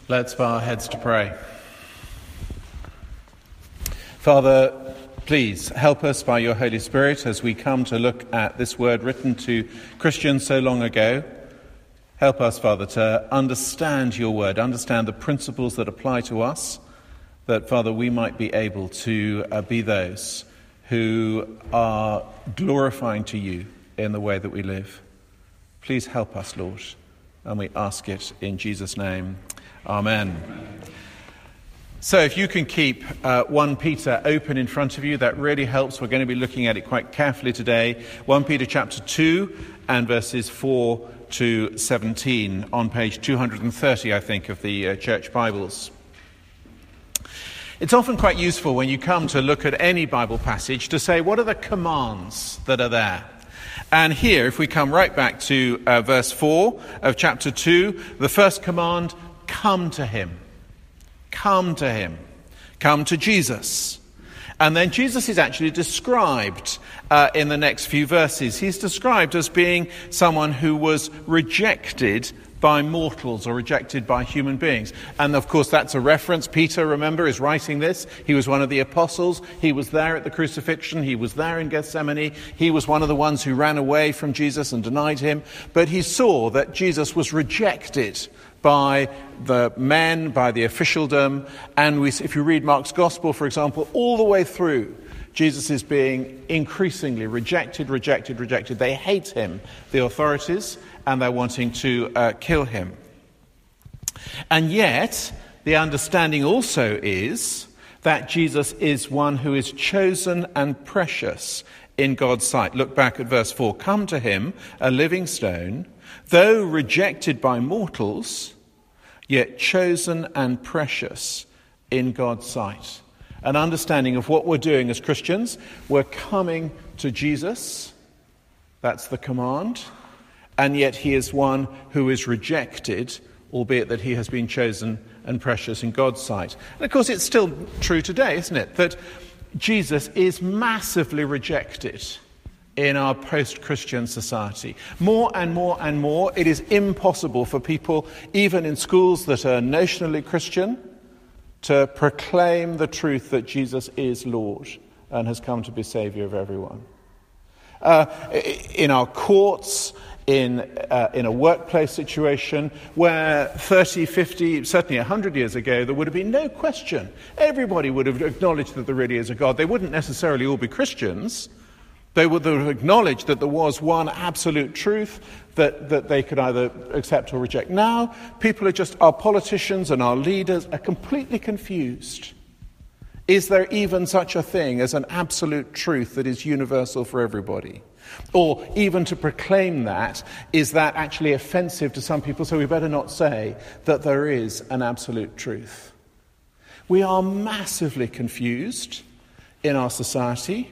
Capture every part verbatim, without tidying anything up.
Let's bow our heads to pray. Father, please help us by your Holy Spirit as we come to look at this word written to Christians so long ago. Help us, Father, to understand your word, understand the principles that apply to us, that, Father, we might be able to uh, be those who are glorifying to you in the way that we live. Please help us, Lord, and we ask it in Jesus' name. Amen. So if you can keep uh, First Peter open in front of you, that really helps. We're going to be looking at it quite carefully today. First Peter chapter two and verses four to seventeen on page two hundred thirty, I think, of the uh, church Bibles. It's often quite useful when you come to look at any Bible passage to say, what are the commands that are there? And here, if we come right back to uh, verse four of chapter two, the first command, come to him. Come to him. Come to Jesus. And then Jesus is actually described uh, in the next few verses. He's described as being someone who was rejected by mortals or rejected by human beings. And of course that's a reference. Peter, remember, is writing this. He was one of the apostles. He was there at the crucifixion. He was there in Gethsemane. He was one of the ones who ran away from Jesus and denied him. But he saw that Jesus was rejected by the men, by the officialdom. And we, if you read Mark's Gospel, for example, all the way through, Jesus is being increasingly rejected, rejected, rejected. They hate him, the authorities, and they're wanting to uh, kill him. And yet, the understanding also is that Jesus is one who is chosen and precious in God's sight. Look back at verse four. Come to him, a living stone, though rejected by mortals, yet chosen and precious in God's sight. An understanding of what we're doing as Christians. We're coming to Jesus. That's the command. And yet he is one who is rejected, albeit that he has been chosen and precious in God's sight. And of course it's still true today, isn't it? That Jesus is massively rejected in our post-Christian society. More and more and more, it is impossible for people, even in schools that are notionally Christian, to proclaim the truth that Jesus is Lord and has come to be Saviour of everyone. Uh, in our courts, in uh, in a workplace situation where thirty, fifty, certainly one hundred years ago, there would have been no question. Everybody would have acknowledged that there really is a God. They wouldn't necessarily all be Christians. They would have acknowledged that there was one absolute truth that, that they could either accept or reject. Now, people are just, our politicians and our leaders are completely confused. Is there even such a thing as an absolute truth that is universal for everybody? Or even to proclaim that, is that actually offensive to some people, so we better not say that there is an absolute truth? We are massively confused in our society.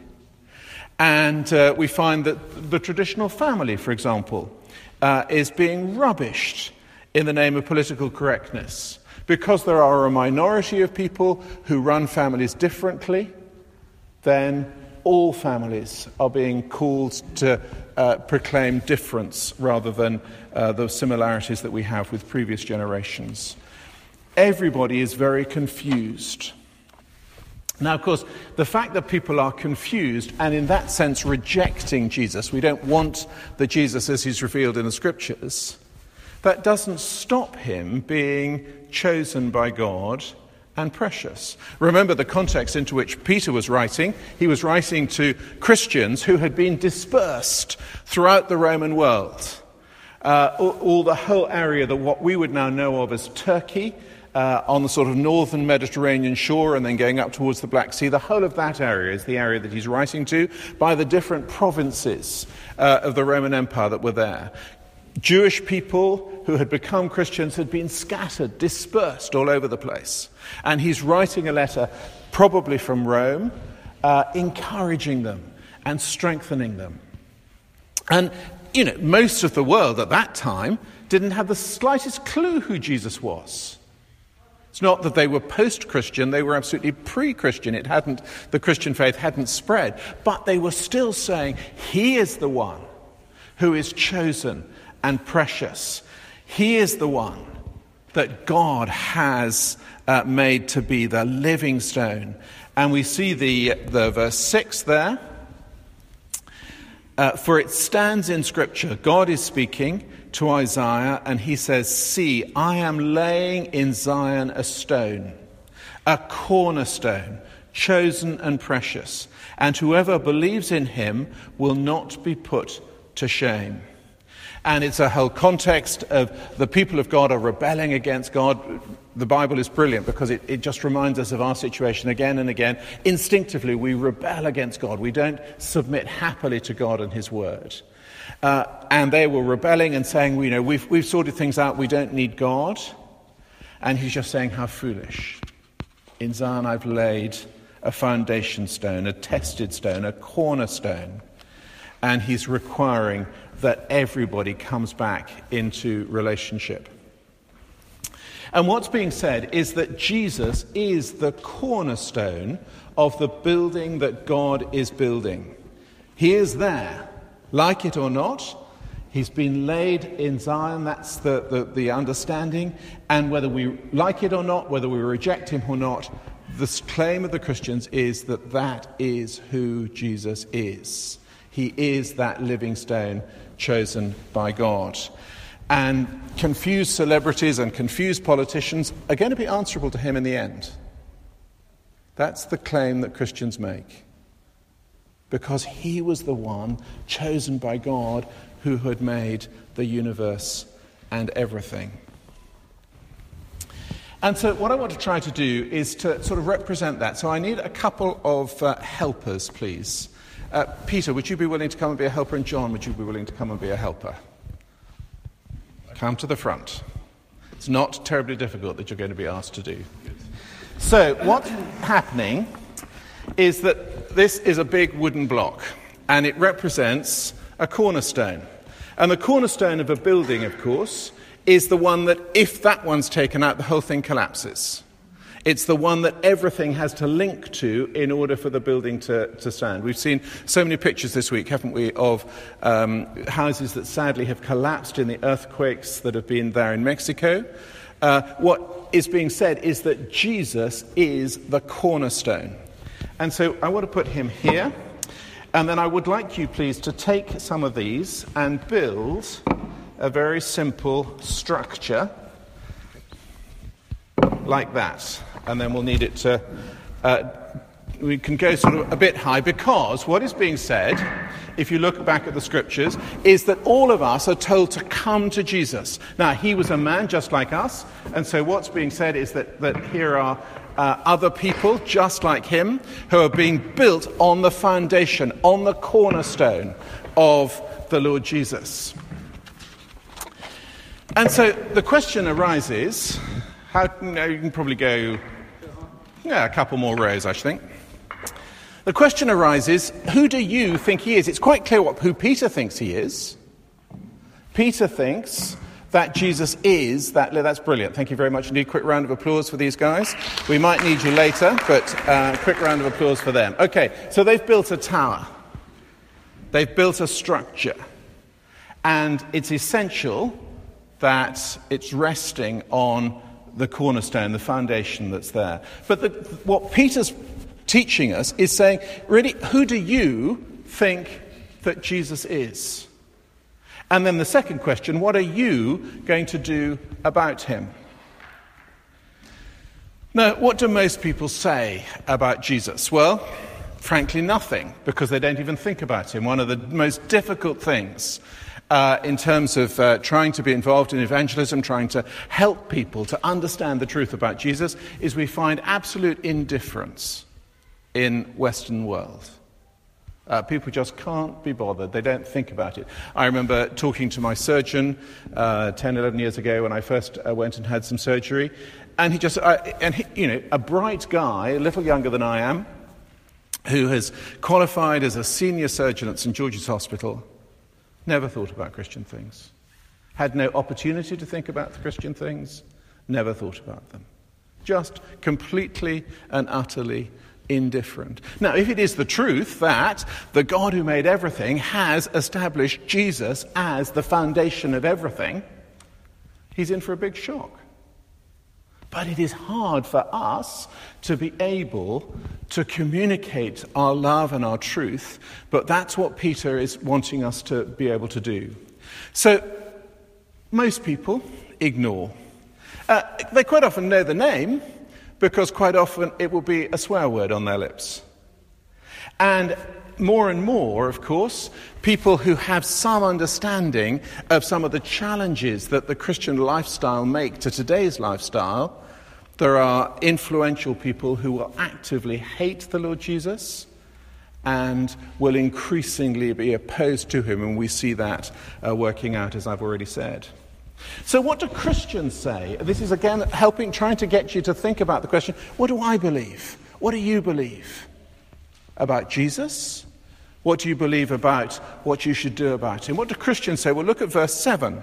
And uh, we find that the traditional family, for example, uh, is being rubbished in the name of political correctness. Because there are a minority of people who run families differently, then all families are being called to uh, proclaim difference rather than uh, the similarities that we have with previous generations. Everybody is very confused. Now, of course, the fact that people are confused and in that sense rejecting Jesus, we don't want the Jesus as he's revealed in the Scriptures, that doesn't stop him being chosen by God and precious. Remember the context into which Peter was writing. He was writing to Christians who had been dispersed throughout the Roman world. Uh, all, all the whole area that what we would now know of as Turkey, Uh, on the sort of northern Mediterranean shore and then going up towards the Black Sea. The whole of that area is the area that he's writing to by the different provinces uh, of the Roman Empire that were there. Jewish people who had become Christians had been scattered, dispersed all over the place. And he's writing a letter, probably from Rome, uh, encouraging them and strengthening them. And, you know, most of the world at that time didn't have the slightest clue who Jesus was. It's not that they were post-Christian, they were absolutely pre-Christian. It hadn't, the Christian faith hadn't spread. But they were still saying, he is the one who is chosen and precious. He is the one that God has uh, made to be the living stone. And we see the, the verse six there. Uh, For it stands in Scripture, God is speaking to Isaiah, and he says, "See, I am laying in Zion a stone, a cornerstone, chosen and precious, and whoever believes in him will not be put to shame." And it's a whole context of the people of God are rebelling against God. The Bible is brilliant because it, it just reminds us of our situation again and again. Instinctively, we rebel against God. We don't submit happily to God and his word. Uh, and they were rebelling and saying, you know, we've, we've sorted things out. We don't need God. And he's just saying, how foolish. In Zion, I've laid a foundation stone, a tested stone, a cornerstone. And he's requiring that everybody comes back into relationship. And what's being said is that Jesus is the cornerstone of the building that God is building. He is there, like it or not. He's been laid in Zion, that's the, the, the understanding. And whether we like it or not, whether we reject him or not, the claim of the Christians is that that is who Jesus is. He is that living stone chosen by God. And confused celebrities and confused politicians are going to be answerable to him in the end. That's the claim that Christians make. Because he was the one chosen by God who had made the universe and everything. And so what I want to try to do is to sort of represent that. So I need a couple of uh, helpers, please. Uh, Peter, would you be willing to come and be a helper? And John, would you be willing to come and be a helper? Come to the front. It's not terribly difficult that you're going to be asked to do. So what's happening is that this is a big wooden block, and it represents a cornerstone. And the cornerstone of a building, of course, is the one that if that one's taken out, the whole thing collapses. It's the one that everything has to link to in order for the building to, to stand. We've seen so many pictures this week, haven't we, of um, houses that sadly have collapsed in the earthquakes that have been there in Mexico. Uh, what is being said is that Jesus is the cornerstone. And so I want to put him here. And then I would like you, please, to take some of these and build a very simple structure like that. And then we'll need it to, uh, we can go sort of a bit high, because what is being said, if you look back at the scriptures, is that all of us are told to come to Jesus. Now, he was a man just like us, and so what's being said is that, that here are uh, other people just like him who are being built on the foundation, on the cornerstone of the Lord Jesus. And so the question arises, how, you know, you can probably go, yeah, a couple more rows, I should think. The question arises, who do you think he is? It's quite clear what, who Peter thinks he is. Peter thinks that Jesus is that. That's brilliant. Thank you very much indeed. Quick round of applause for these guys. We might need you later, but uh, quick round of applause for them. Okay, so they've built a tower. They've built a structure. And it's essential that it's resting on the cornerstone, the foundation that's there. But the, what Peter's teaching us is saying, really, who do you think that Jesus is? And then the second question, what are you going to do about him? Now, what do most people say about Jesus? Well, frankly, nothing, because they don't even think about him. One of the most difficult things Uh, in terms of uh, trying to be involved in evangelism, trying to help people to understand the truth about Jesus, is we find absolute indifference in Western world. Uh, people just can't be bothered. They don't think about it. I remember talking to my surgeon uh, ten, eleven years ago when I first uh, went and had some surgery, and he just, uh, and he, you know, a bright guy, a little younger than I am, who has qualified as a senior surgeon at Saint George's Hospital, never thought about Christian things. Had no opportunity to think about the Christian things. Never thought about them. Just completely and utterly indifferent. Now, if it is the truth that the God who made everything has established Jesus as the foundation of everything, he's in for a big shock. But it is hard for us to be able to communicate our love and our truth, but that's what Peter is wanting us to be able to do. So, most people ignore. Uh, they quite often know the name, because quite often it will be a swear word on their lips. And more and more, of course, people who have some understanding of some of the challenges that the Christian lifestyle make to today's lifestyle, there are influential people who will actively hate the Lord Jesus and will increasingly be opposed to him, and we see that uh, working out, as I've already said. So what do Christians say? This is again helping, trying to get you to think about the question, what do I believe? What do you believe about Jesus? What do you believe about what you should do about him? What do Christians say? Well, look at verse seven.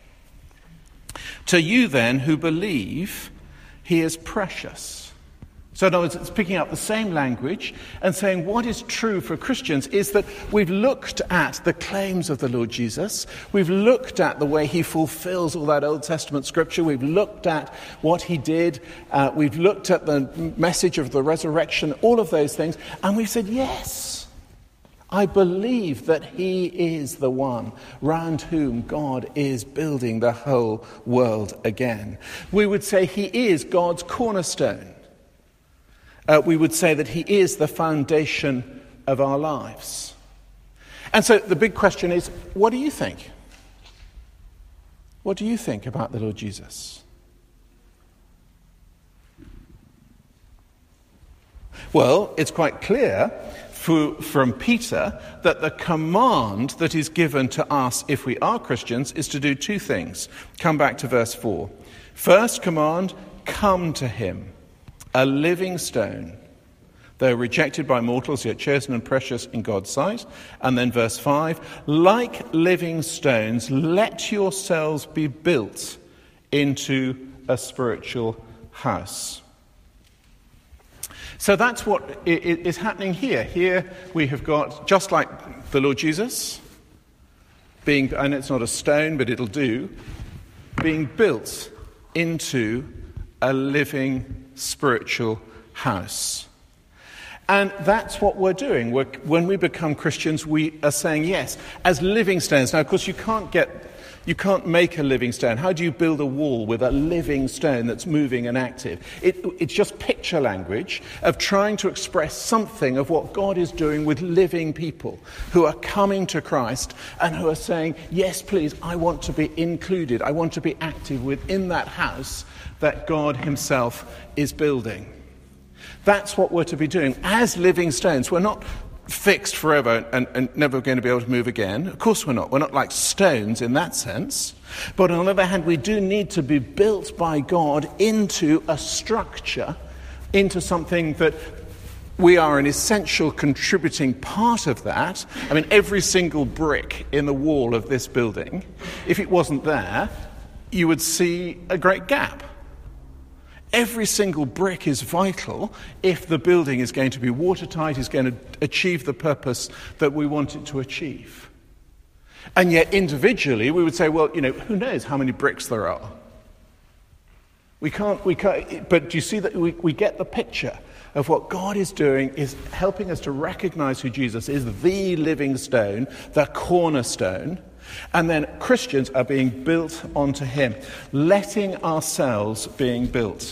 To you then who believe, he is precious. So in other words, it's picking up the same language and saying what is true for Christians is that we've looked at the claims of the Lord Jesus. We've looked at the way he fulfills all that Old Testament scripture. We've looked at what he did. Uh, we've looked at the message of the resurrection, all of those things. And we've said, yes, I believe that he is the one round whom God is building the whole world again. We would say he is God's cornerstone. Uh, we would say that he is the foundation of our lives. And so the big question is, what do you think? What do you think about the Lord Jesus? Well, it's quite clear for, from Peter that the command that is given to us if we are Christians is to do two things. Come back to verse four. First command, come to him. A living stone, though rejected by mortals, yet chosen and precious in God's sight. And then verse five, like living stones, let yourselves be built into a spiritual house. So that's what is happening here. Here we have got, just like the Lord Jesus, being, and it's not a stone, but it'll do, being built into a living spiritual house. And that's what we're doing. We're, when we become Christians, we are saying yes, as living stones. Now, of course, you can't get, you can't make a living stone. How do you build a wall with a living stone that's moving and active? It, it's just picture language of trying to express something of what God is doing with living people who are coming to Christ and who are saying, yes, please, I want to be included. I want to be active within that house that God himself is building. That's what we're to be doing as living stones. We're not fixed forever and, and never going to be able to move again. Of course we're not. We're not like stones in that sense. But on the other hand, we do need to be built by God into a structure, into something that we are an essential contributing part of that. I mean, every single brick in the wall of this building, if it wasn't there, you would see a great gap. Every single brick is vital if the building is going to be watertight, is going to achieve the purpose that we want it to achieve. And yet individually we would say, well, you know, who knows how many bricks there are? We can't, we can't, but do you see that we, we get the picture of what God is doing is helping us to recognize who Jesus is, the living stone, the cornerstone. And then Christians are being built onto him, letting ourselves being built.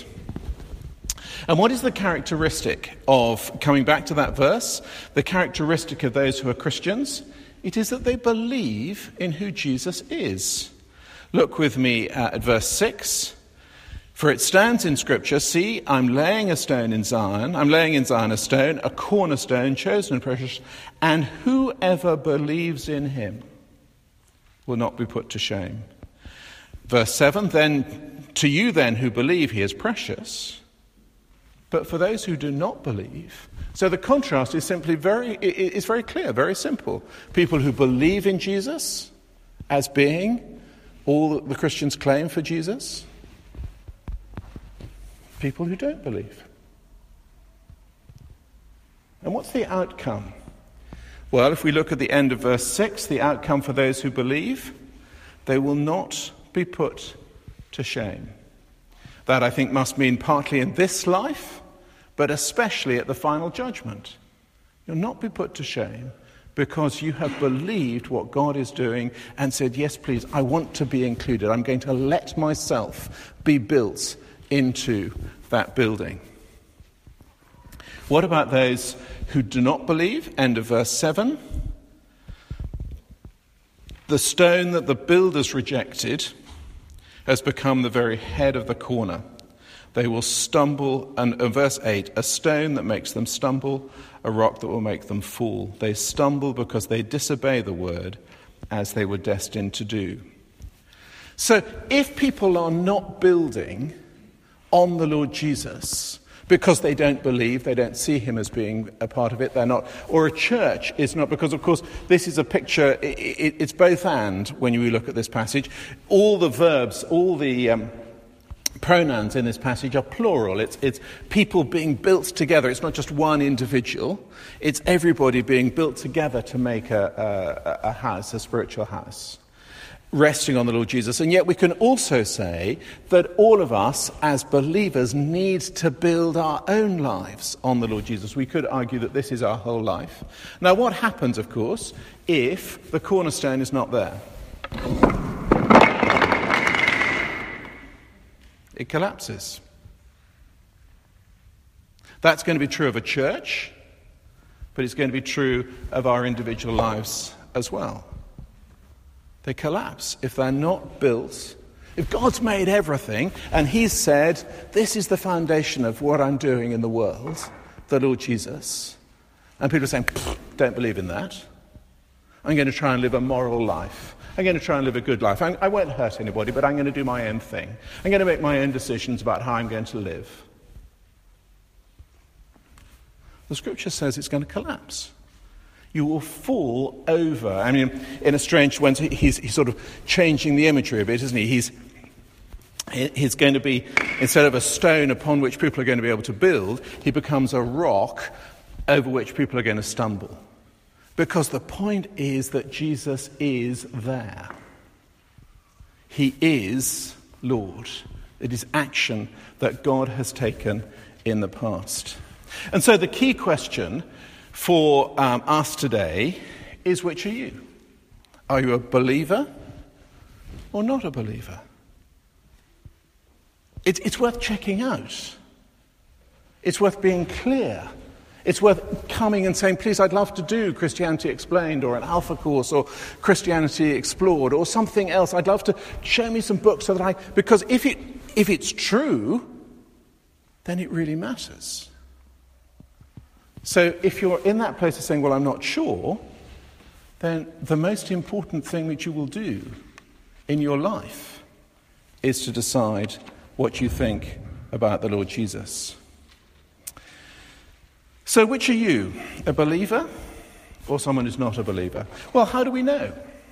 And what is the characteristic of, coming back to that verse, the characteristic of those who are Christians? It is that they believe in who Jesus is. Look with me at verse six. For it stands in Scripture, see, I'm laying a stone in Zion, I'm laying in Zion a stone, a cornerstone, chosen and precious, and whoever believes in him will not be put to shame. Verse seven, then to you then who believe he is precious, but for those who do not believe. So the contrast is simply very, is very clear, very simple. People who believe in Jesus as being all that the Christians claim for Jesus. People who don't believe. And what's the outcome? Well, if we look at the end of verse six, the outcome for those who believe, they will not be put to shame. That, I think, must mean partly in this life, but especially at the final judgment. You'll not be put to shame because you have believed what God is doing and said, yes, please, I want to be included. I'm going to let myself be built into that building. What about those who do not believe? End of verse seven. The stone that the builders rejected has become the very head of the corner. They will stumble, and uh, verse eight, a stone that makes them stumble, a rock that will make them fall. They stumble because they disobey the word as they were destined to do. So if people are not building on the Lord Jesus because they don't believe, they don't see him as being a part of it, they're not, or a church is not, because of course this is a picture, it, it, it's both and when you look at this passage. All the verbs, all the um, pronouns in this passage are plural. It's, it's people being built together. It's not just one individual. It's everybody being built together to make a, a, a house, a spiritual house, resting on the Lord Jesus. And yet we can also say that all of us as believers need to build our own lives on the Lord Jesus. We could argue that this is our whole life. Now, what happens, of course, if the cornerstone is not there? It collapses. That's going to be true of a church, but it's going to be true of our individual lives as well. They collapse if they're not built. If God's made everything and he's said, this is the foundation of what I'm doing in the world, the Lord Jesus, and people are saying, don't believe in that. I'm going to try and live a moral life. I'm going to try and live a good life. I'm, I won't hurt anybody, but I'm going to do my own thing. I'm going to make my own decisions about how I'm going to live. The scripture says it's going to collapse. You will fall over. I mean, in a strange way, he's, he's sort of changing the imagery a bit, isn't he? He's, he's going to be, instead of a stone upon which people are going to be able to build, he becomes a rock over which people are going to stumble. Because the point is that Jesus is there. He is Lord. It is action that God has taken in the past. And so the key question for um, us today is, which are you? Are you a believer or not a believer? It, it's worth checking out. It's worth being clear. It's worth coming and saying, please, I'd love to do Christianity Explained or an Alpha course or Christianity Explored or something else. I'd love to show me some books so that I... Because if it if it's true, then it really matters. So if you're in that place of saying, well, I'm not sure, then the most important thing that you will do in your life is to decide what you think about the Lord Jesus. So which are you, a believer or someone who's not a believer? Well, how do we know?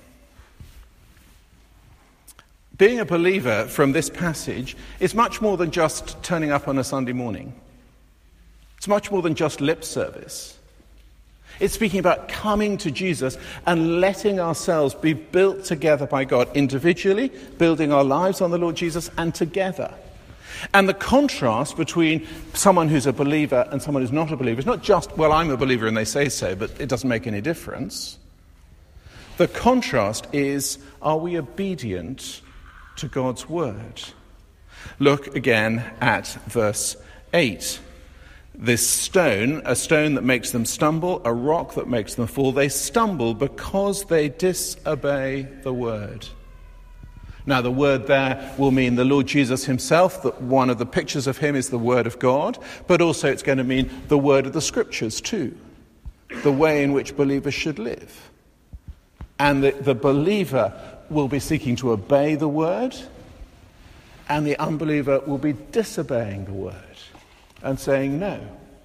Being a believer from this passage is much more than just turning up on a Sunday morning. It's much more than just lip service. It's speaking about coming to Jesus and letting ourselves be built together by God individually, building our lives on the Lord Jesus, and together. And the contrast between someone who's a believer and someone who's not a believer is not just, well, I'm a believer and they say so, but it doesn't make any difference. The contrast is, are we obedient to God's word? Look again at verse eight. This stone, a stone that makes them stumble, a rock that makes them fall. They stumble because they disobey the word. Now, the word there will mean the Lord Jesus himself, that one of the pictures of him is the word of God, but also it's going to mean the word of the scriptures too, the way in which believers should live. And the, the believer will be seeking to obey the word, and the unbeliever will be disobeying the word and saying no.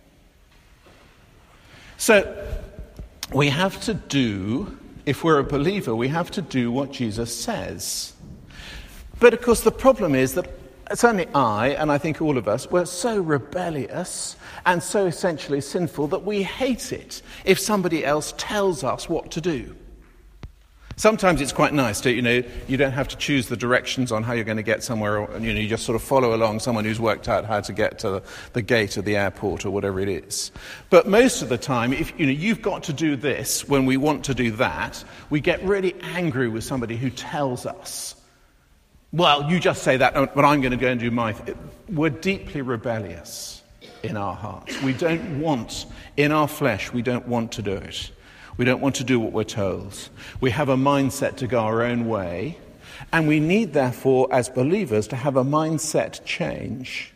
So we have to do, if we're a believer, we have to do what Jesus says. But of course the problem is that certainly I, and I think all of us, we're so rebellious and so essentially sinful that we hate it if somebody else tells us what to do. Sometimes it's quite nice to, you know, you don't have to choose the directions on how you're going to get somewhere, or, you know, you just sort of follow along someone who's worked out how to get to the gate of the airport or whatever it is. But most of the time, if, you know, you've got to do this when we want to do that, we get really angry with somebody who tells us, well, you just say that, but I'm going to go and do my thing. We're deeply rebellious in our hearts. We don't want, in our flesh, we don't want to do it. We don't want to do what we're told. We have a mindset to go our own way, and we need, therefore, as believers, to have a mindset change.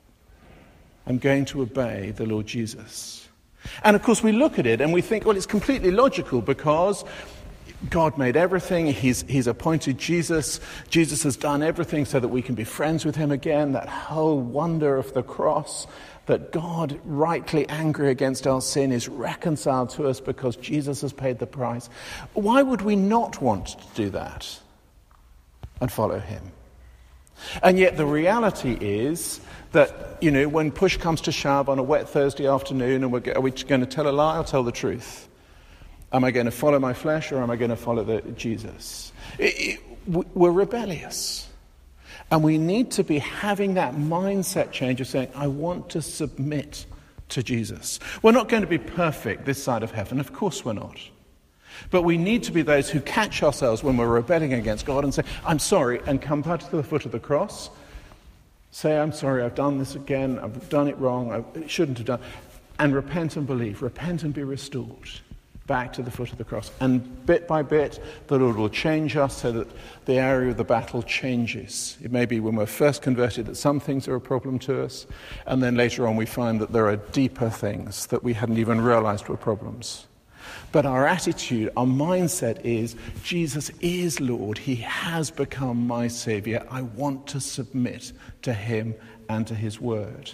I'm going to obey the Lord Jesus. And, of course, we look at it and we think, well, it's completely logical because God made everything. He's, he's appointed Jesus. Jesus has done everything so that we can be friends with him again. That whole wonder of the cross, that God, rightly angry against our sin, is reconciled to us because Jesus has paid the price. Why would we not want to do that and follow him? And yet the reality is that, you know, when push comes to shove on a wet Thursday afternoon, and we're, are we going to tell a lie or tell the truth? Am I going to follow my flesh, or am I going to follow the, Jesus? It, it, we're rebellious. And we need to be having that mindset change of saying, I want to submit to Jesus. We're not going to be perfect this side of heaven. Of course we're not. But we need to be those who catch ourselves when we're rebelling against God and say, I'm sorry, and come back to the foot of the cross. Say, I'm sorry, I've done this again. I've done it wrong. I shouldn't have done. And repent and believe. Repent and be restored. Back to the foot of the cross. And bit by bit, the Lord will change us so that the area of the battle changes. It may be when we're first converted that some things are a problem to us, and then later on we find that there are deeper things that we hadn't even realized were problems. But our attitude, our mindset is, Jesus is Lord. He has become my Savior. I want to submit to him and to his word.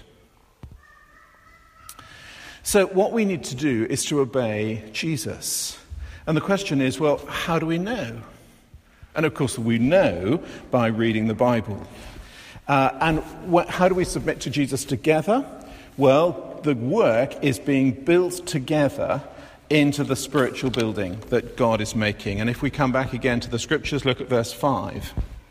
So what we need to do is to obey Jesus. And the question is, well, how do we know? And of course we know by reading the Bible. Uh, and wh- how do we submit to Jesus together? Well, the work is being built together into the spiritual building that God is making. And if we come back again to the scriptures, look at verse five.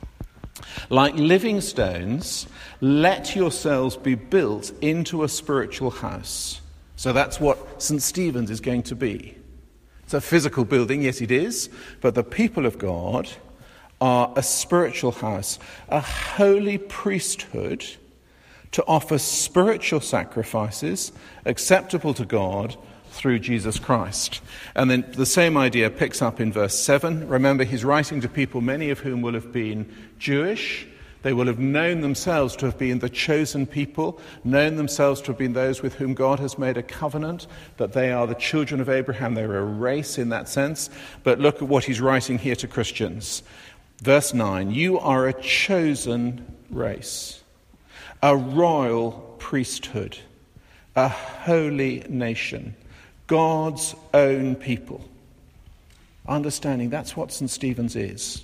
Like living stones, let yourselves be built into a spiritual house. So that's what Saint Stephen's is going to be. It's a physical building, yes it is, but the people of God are a spiritual house, a holy priesthood to offer spiritual sacrifices acceptable to God through Jesus Christ. And then the same idea picks up in verse seven. Remember, he's writing to people, many of whom will have been Jewish. They will have known themselves to have been the chosen people, known themselves to have been those with whom God has made a covenant, that they are the children of Abraham. They're a race in that sense. But look at what he's writing here to Christians. Verse nine, you are a chosen race, a royal priesthood, a holy nation, God's own people. Understanding that's what Saint Stephen's is.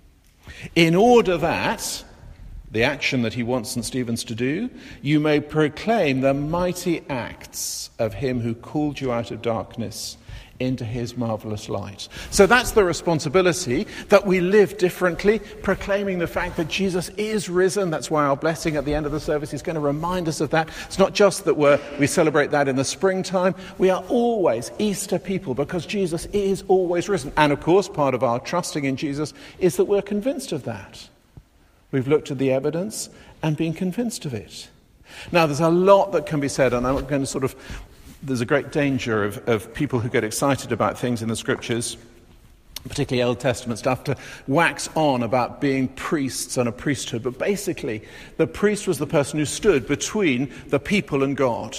In order that, the action that he wants Saint Stephen's to do, you may proclaim the mighty acts of him who called you out of darkness into his marvelous light. So that's the responsibility, that we live differently, proclaiming the fact that Jesus is risen. That's why our blessing at the end of the service is going to remind us of that. It's not just that we're, we celebrate that in the springtime. We are always Easter people because Jesus is always risen. And of course, part of our trusting in Jesus is that we're convinced of that. We've looked at the evidence and been convinced of it. Now, there's a lot that can be said, and I'm going to sort of, there's a great danger of, of people who get excited about things in the scriptures, particularly Old Testament stuff, to wax on about being priests and a priesthood. But basically, the priest was the person who stood between the people and God.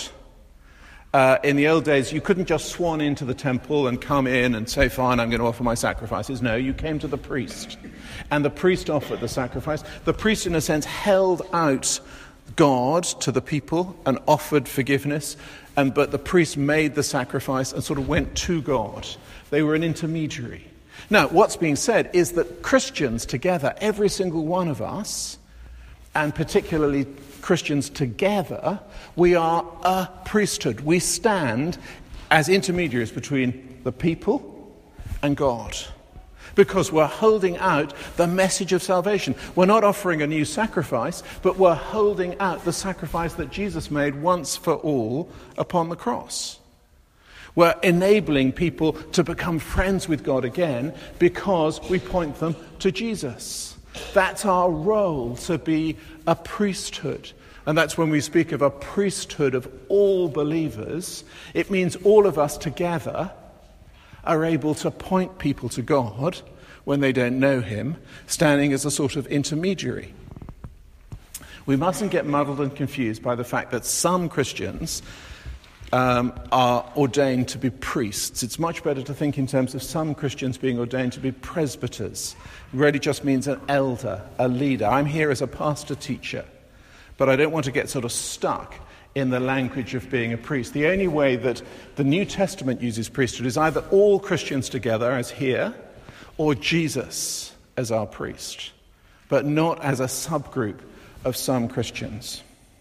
Uh, in the old days, you couldn't just swan into the temple and come in and say, fine, I'm going to offer my sacrifices. No, you came to the priest. And the priest offered the sacrifice. The priest, in a sense, held out God to the people and offered forgiveness. And but the priest made the sacrifice and sort of went to God. They were an intermediary. Now, what's being said is that Christians together, every single one of us, and particularly Christians together, we are a priesthood. We stand as intermediaries between the people and God. because we're holding out the message of salvation. We're not offering a new sacrifice, but we're holding out the sacrifice that Jesus made once for all upon the cross. We're enabling people to become friends with God again because we point them to Jesus. That's our role, to be a priesthood. And that's when we speak of a priesthood of all believers. It means all of us together are able to point people to God when they don't know him, standing as a sort of intermediary. We mustn't get muddled and confused by the fact that some Christians um, are ordained to be priests. It's much better to think in terms of some Christians being ordained to be presbyters. It really just means an elder, a leader. I'm here as a pastor-teacher, but I don't want to get sort of stuck in the language of being a priest. The only way that the New Testament uses priesthood is either all Christians together, as here, or Jesus as our priest, but not as a subgroup of some Christians.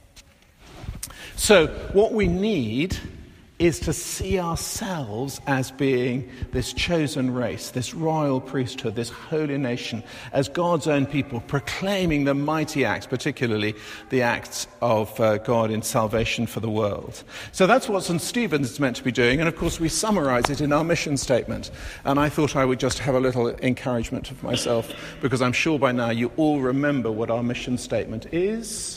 So what we need is to see ourselves as being this chosen race, this royal priesthood, this holy nation, as God's own people, proclaiming the mighty acts, particularly the acts of uh, God in salvation for the world. So that's what Saint Stephen's is meant to be doing, and of course we summarize it in our mission statement. And I thought I would just have a little encouragement of myself, because I'm sure by now you all remember what our mission statement is.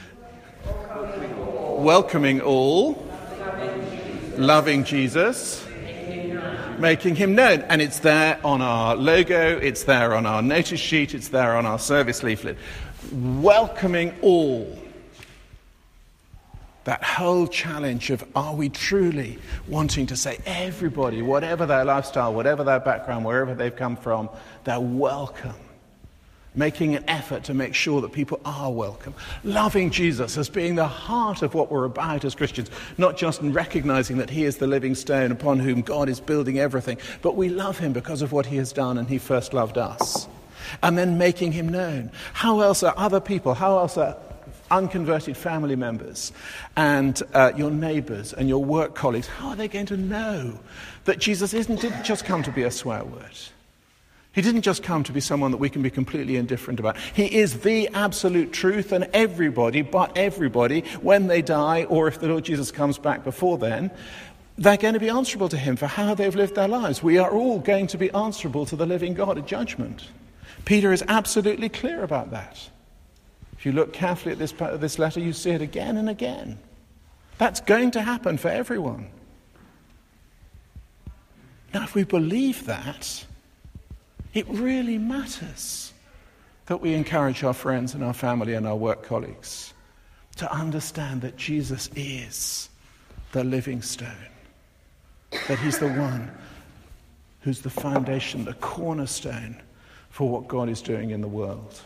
Welcoming all, loving Jesus, making him known. And it's there on our logo, it's there on our notice sheet, it's there on our service leaflet. Welcoming all. That whole challenge of, are we truly wanting to say everybody, whatever their lifestyle, whatever their background, wherever they've come from, they're welcome. Making an effort to make sure that people are welcome. Loving Jesus as being the heart of what we're about as Christians, not just in recognizing that he is the living stone upon whom God is building everything, but we love him because of what he has done and he first loved us. And then making him known. How else are other people, how else are unconverted family members and uh, your neighbors and your work colleagues, how are they going to know that Jesus isn't, didn't just come to be a swear word? He didn't just come to be someone that we can be completely indifferent about. He is the absolute truth, and everybody, but everybody, when they die, or if the Lord Jesus comes back before then, they're going to be answerable to him for how they've lived their lives. We are all going to be answerable to the living God at judgment. Peter is absolutely clear about that. If you look carefully at this, this letter, you see it again and again. That's going to happen for everyone. Now, if we believe that, it really matters that we encourage our friends and our family and our work colleagues to understand that Jesus is the living stone, that he's the one who's the foundation, the cornerstone for what God is doing in the world.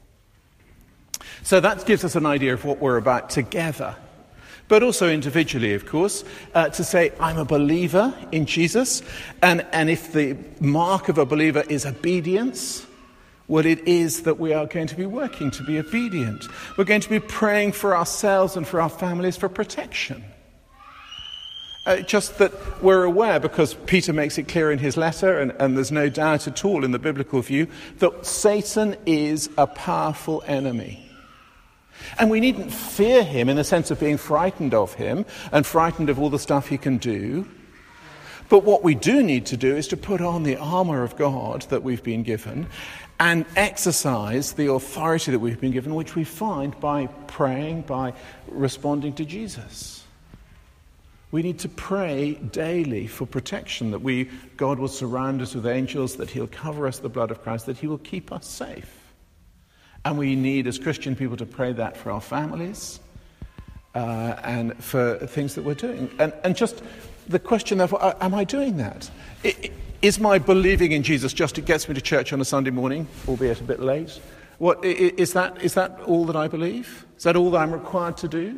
So that gives us an idea of what we're about together, but also individually, of course, uh, to say, I'm a believer in Jesus, and, and if the mark of a believer is obedience, well, it is that we are going to be working to be obedient. We're going to be praying for ourselves and for our families for protection. Uh, just that we're aware, because Peter makes it clear in his letter, and, and there's no doubt at all in the biblical view, that Satan is a powerful enemy. And we needn't fear him in the sense of being frightened of him and frightened of all the stuff he can do. But what we do need to do is to put on the armor of God that we've been given and exercise the authority that we've been given, which we find by praying, by responding to Jesus. We need to pray daily for protection, that we, God will surround us with angels, that he'll cover us with the blood of Christ, that he will keep us safe. And we need, as Christian people, to pray that for our families uh, and for things that we're doing. And, and just the question, therefore, am I doing that? Is my believing in Jesus just it gets me to church on a Sunday morning, albeit a bit late? What, is that, is that all that I believe? Is that all that I'm required to do?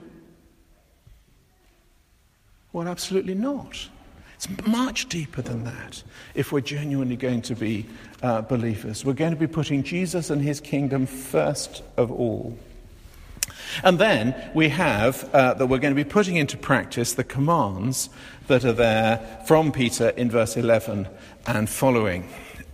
Well, absolutely not. It's much deeper than that if we're genuinely going to be uh, believers. We're going to be putting Jesus and his kingdom first of all. And then we have uh, that we're going to be putting into practice the commands that are there from Peter in verse eleven and following.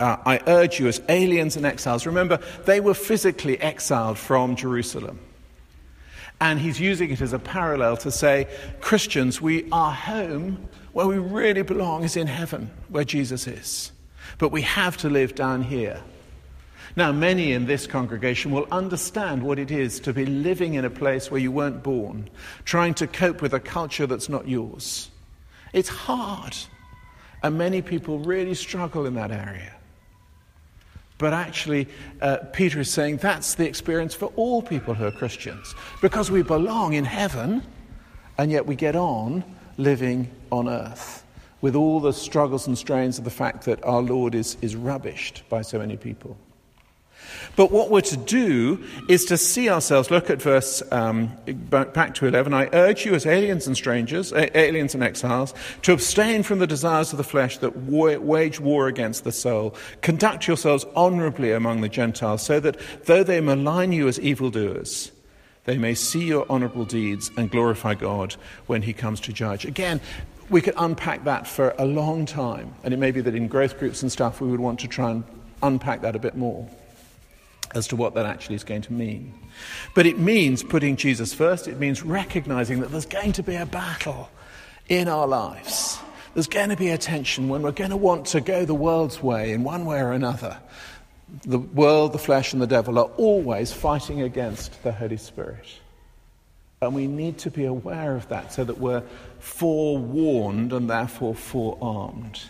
uh, I urge you as aliens and exiles. Remember, they were physically exiled from Jerusalem. And he's using it as a parallel to say, Christians, we our home, where we really belong, is in heaven, where Jesus is. But we have to live down here. Now, many in this congregation will understand what it is to be living in a place where you weren't born, trying to cope with a culture that's not yours. It's hard, and many people really struggle in that area. But actually, uh, Peter is saying that's the experience for all people who are Christians, because we belong in heaven, and yet we get on living on earth with all the struggles and strains of the fact that our Lord is, is rubbished by so many people. But what we're to do is to see ourselves, look at verse, um, back to eleven, I urge you as aliens and strangers, aliens and exiles, to abstain from the desires of the flesh that wage war against the soul. Conduct yourselves honorably among the Gentiles, so that though they malign you as evildoers, they may see your honorable deeds and glorify God when he comes to judge. Again, we could unpack that for a long time, and it may be that in growth groups and stuff we would want to try and unpack that a bit more as to what that actually is going to mean. But it means putting Jesus first. It means recognizing that there's going to be a battle in our lives. There's going to be a tension when we're going to want to go the world's way in one way or another. The world, the flesh, and the devil are always fighting against the Holy Spirit. And we need to be aware of that so that we're forewarned and therefore forearmed.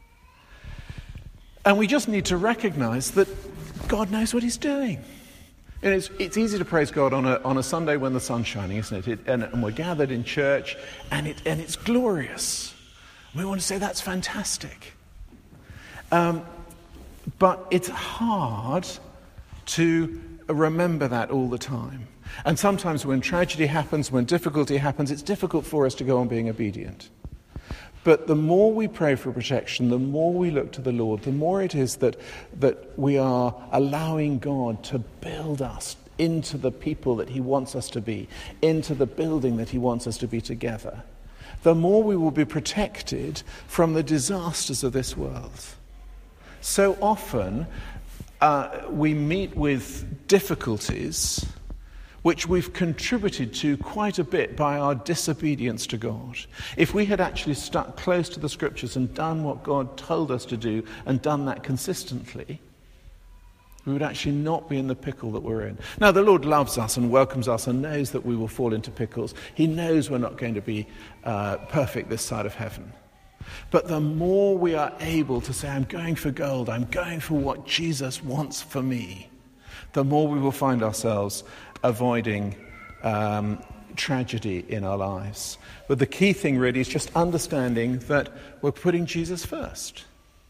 And we just need to recognize that God knows what he's doing. And it's, it's easy to praise God on a, on a Sunday when the sun's shining, isn't it? it and, and we're gathered in church, and, it, and it's glorious. We want to say that's fantastic. Um, but it's hard to remember that all the time. And sometimes when tragedy happens, when difficulty happens, it's difficult for us to go on being obedient. But the more we pray for protection, the more we look to the Lord, the more it is that, that we are allowing God to build us into the people that he wants us to be, into the building that he wants us to be together. The more we will be protected from the disasters of this world. So often uh, we meet with difficulties which we've contributed to quite a bit by our disobedience to God. If we had actually stuck close to the scriptures and done what God told us to do and done that consistently, we would actually not be in the pickle that we're in. Now, the Lord loves us and welcomes us and knows that we will fall into pickles. He knows we're not going to be uh, perfect this side of heaven. But the more we are able to say, I'm going for gold, I'm going for what Jesus wants for me, the more we will find ourselves avoiding um, tragedy in our lives. But the key thing really is just understanding that we're putting Jesus first.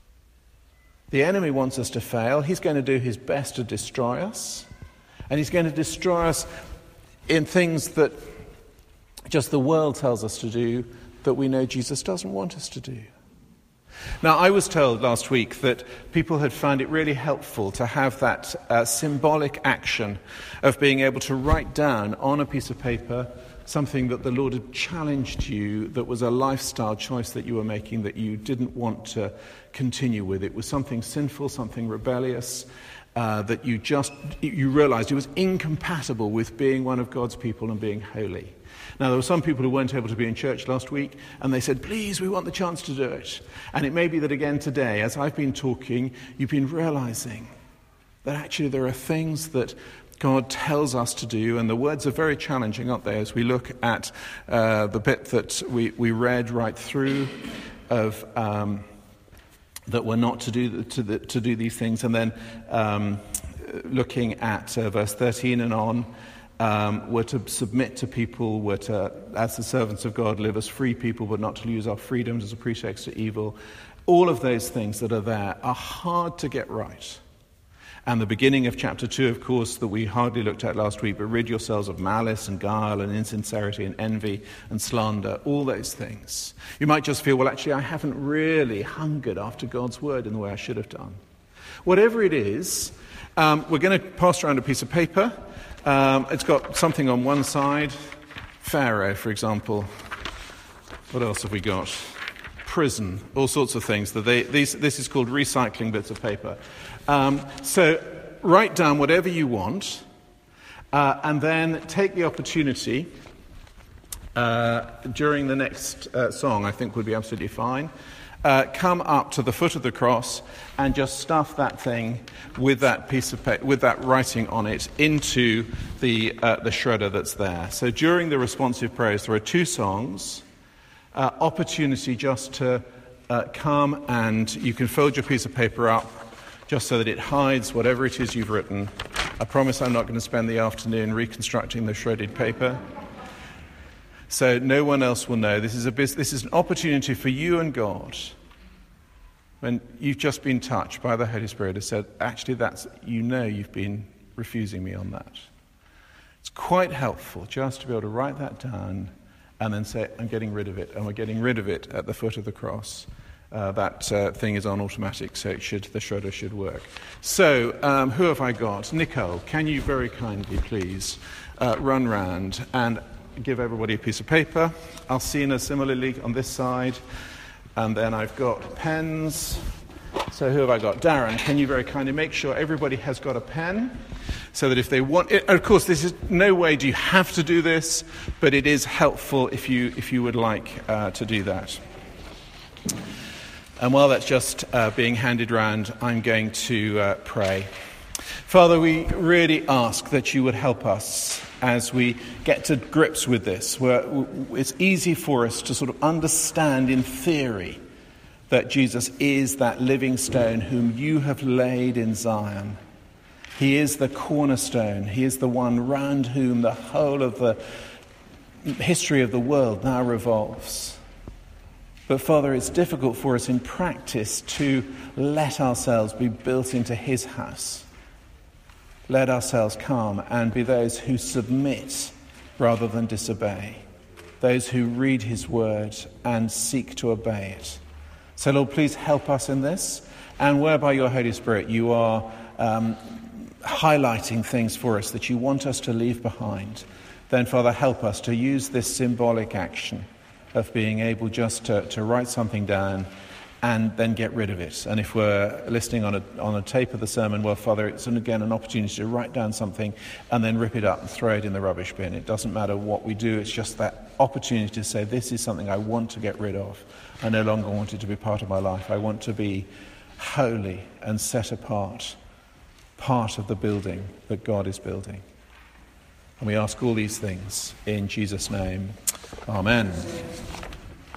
The enemy wants us to fail. He's going to do his best to destroy us. And he's going to destroy us in things that just the world tells us to do that we know Jesus doesn't want us to do. Now, I was told last week that people had found it really helpful to have that uh, symbolic action of being able to write down on a piece of paper something that the Lord had challenged you, that was a lifestyle choice that you were making that you didn't want to continue with. It was something sinful, something rebellious, uh, that you just, you realized it was incompatible with being one of God's people and being holy. Now, there were some people who weren't able to be in church last week, and they said, please, we want the chance to do it. And it may be that again today, as I've been talking, you've been realizing that actually there are things that God tells us to do, and the words are very challenging, aren't they, as we look at uh, the bit that we, we read right through of um, that we're not to do to, the, to do these things, and then um, looking at uh, verse thirteen and on. Um, we're to submit to people, we're to, as the servants of God, live as free people, but not to use our freedoms as a pretext to evil. All of those things that are there are hard to get right. And the beginning of chapter two, of course, that we hardly looked at last week, but rid yourselves of malice and guile and insincerity and envy and slander, all those things. You might just feel, well, actually, I haven't really hungered after God's word in the way I should have done. Whatever it is, um, we're going to pass around a piece of paper. Um, it's got something on one side, Pharaoh, for example. What else have we got? prison, all sorts of things. That they, these, this is called recycling bits of paper. Um, so write down whatever you want, uh, and then take the opportunity uh, during the next uh, song, I think would be absolutely fine. Uh, come up to the foot of the cross and just stuff that thing with that piece of paper, with that writing on it, into the uh, the shredder that's there. So during the responsive prayers, there are two songs. Uh, opportunity just to uh, come, and you can fold your piece of paper up just so that it hides whatever it is you've written. I promise I'm not going to spend the afternoon reconstructing the shredded paper. So no one else will know. This is a bus- this is an opportunity for you and God, when you've just been touched by the Holy Spirit, and said, actually, that's, you know you've been refusing me on that. It's quite helpful just to be able to write that down and then say, I'm getting rid of it, and we're getting rid of it at the foot of the cross. Uh, that uh, thing is on automatic, so it should, the shredder should work. So, um, who have I got? Nicole, can you very kindly, please, uh, run round and give everybody a piece of paper. Alcina, similarly, on this side. And then I've got pens. So who have I got? Darren, can you very kindly make sure everybody has got a pen, so that if they want it, of course, this is no way do you have to do this, but it is helpful if you if you would like uh, to do that. And while that's just uh, being handed round, I'm going to uh, pray. Father, we really ask that you would help us as we get to grips with this, where it's easy for us to sort of understand in theory that Jesus is that living stone whom you have laid in Zion. He is the cornerstone. He is the one round whom the whole of the history of the world now revolves. But Father, it's difficult for us in practice to let ourselves be built into his house. Let ourselves come and be those who submit rather than disobey, those who read his word and seek to obey it. So Lord, please help us in this, and whereby your Holy Spirit you are um, highlighting things for us that you want us to leave behind, then Father, help us to use this symbolic action of being able just to, to write something down and then get rid of it. And if we're listening on a on a tape of the sermon, well, Father, it's again an opportunity to write down something and then rip it up and throw it in the rubbish bin. It doesn't matter what we do, it's just that opportunity to say, this is something I want to get rid of. I no longer want it to be part of my life. I want to be holy and set apart, part of the building that God is building. And we ask all these things in Jesus' name. Amen.